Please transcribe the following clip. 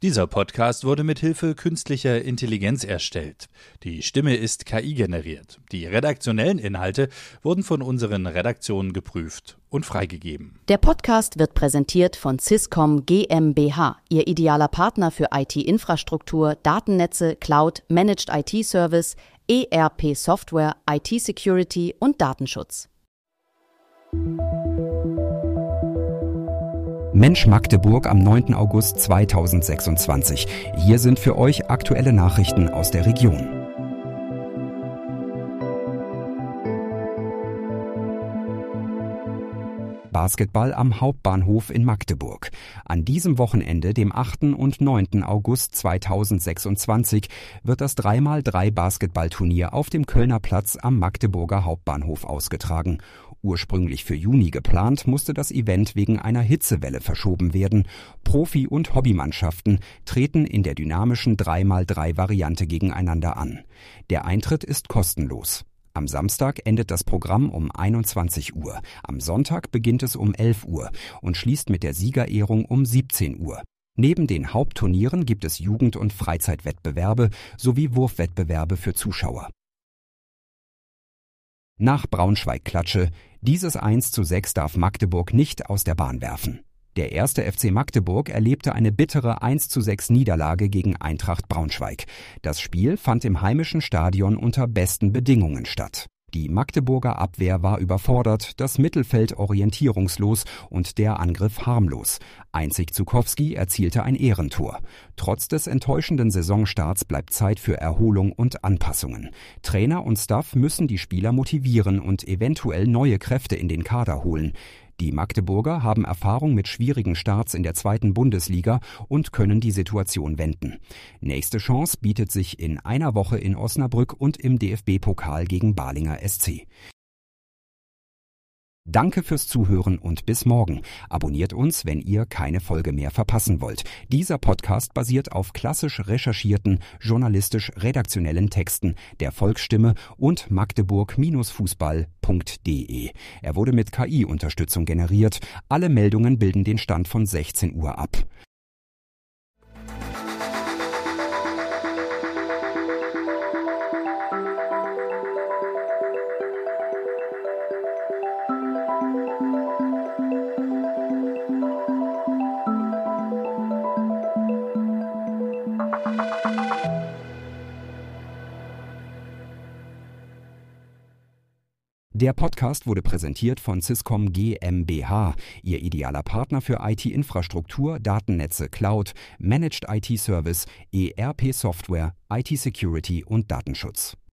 Dieser Podcast wurde mit Hilfe künstlicher Intelligenz erstellt. Die Stimme ist KI-generiert. Die redaktionellen Inhalte wurden von unseren Redaktionen geprüft und freigegeben. Der Podcast wird präsentiert von Syscom GmbH, Ihr idealer Partner für IT-Infrastruktur, Datennetze, Cloud, Managed IT-Service, ERP-Software, IT-Security und Datenschutz. Mensch Magdeburg am 9. August 2026. Hier sind für euch aktuelle Nachrichten aus der Region. Basketball am Hauptbahnhof in Magdeburg. An diesem Wochenende, dem 8. und 9. August 2026, wird das 3x3 Basketballturnier auf dem Kölner Platz am Magdeburger Hauptbahnhof ausgetragen. Ursprünglich für Juni geplant, musste das Event wegen einer Hitzewelle verschoben werden. Profi- und Hobbymannschaften treten in der dynamischen 3x3-Variante gegeneinander an. Der Eintritt ist kostenlos. Am Samstag endet das Programm um 21 Uhr. Am Sonntag beginnt es um 11 Uhr und schließt mit der Siegerehrung um 17 Uhr. Neben den Hauptturnieren gibt es Jugend- und Freizeitwettbewerbe sowie Wurfwettbewerbe für Zuschauer. Nach Braunschweig-Klatsche. Dieses 1:6 darf Magdeburg nicht aus der Bahn werfen. Der 1. FC Magdeburg erlebte eine bittere 1:6 Niederlage gegen Eintracht Braunschweig. Das Spiel fand im heimischen Stadion unter besten Bedingungen statt. Die Magdeburger Abwehr war überfordert, das Mittelfeld orientierungslos und der Angriff harmlos. Einzig Zukowski erzielte ein Ehrentor. Trotz des enttäuschenden Saisonstarts bleibt Zeit für Erholung und Anpassungen. Trainer und Staff müssen die Spieler motivieren und eventuell neue Kräfte in den Kader holen. Die Magdeburger haben Erfahrung mit schwierigen Starts in der 2. Bundesliga und können die Situation wenden. Nächste Chance bietet sich in einer Woche in Osnabrück und im DFB-Pokal gegen Balinger SC. Danke fürs Zuhören und bis morgen. Abonniert uns, wenn ihr keine Folge mehr verpassen wollt. Dieser Podcast basiert auf klassisch recherchierten, journalistisch-redaktionellen Texten der Volksstimme und magdeburg-fußball.de. Er wurde mit KI-Unterstützung generiert. Alle Meldungen bilden den Stand von 16 Uhr ab. Der Podcast wurde präsentiert von Syscom GmbH, Ihr idealer Partner für IT-Infrastruktur, Datennetze, Cloud, Managed IT-Service, ERP-Software, IT-Security und Datenschutz.